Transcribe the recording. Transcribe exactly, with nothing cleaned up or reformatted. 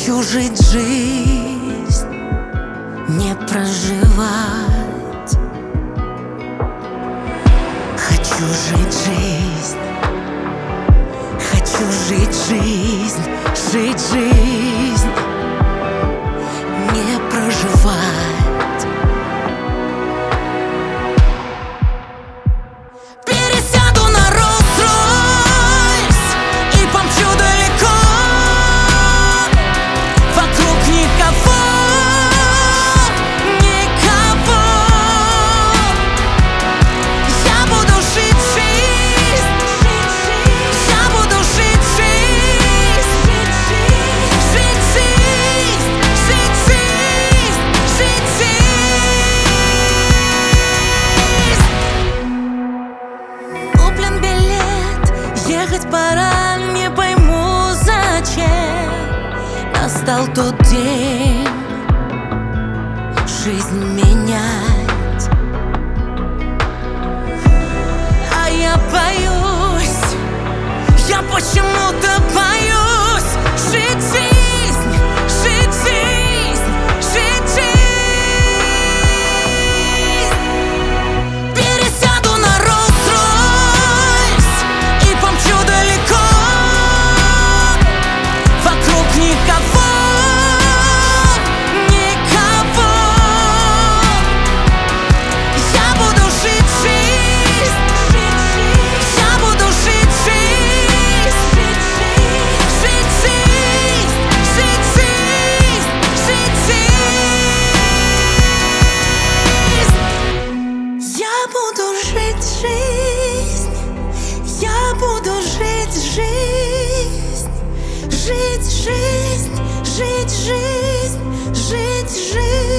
Хочу жить жизнь, не проживать. Хочу жить жизнь, хочу жить жизнь, жить жизнь, не проживать. Пересяду на Rolls-Royce и помчу далеко. Вокруг никого, никого. Я буду жить жизнь, я буду жить жизнь, жить жизнь, жить жизнь, жить жизнь. Куплен билет, ехать пора, не пойму зачем. Настал тот день жизнь менять, а я боюсь, я почему-то боюсь жить жизнь, жить жизнь, жить жизнь. Пересяду на Rolls-Royce и помчу далеко. Вокруг никого, никого. Я буду жить жизнь, я буду жить жизнь, жить жизнь, жить жизнь, жить жизнь. Я буду жить жизнь, я буду жить жизнь, жить жизнь, жить жизнь, жить жизнь.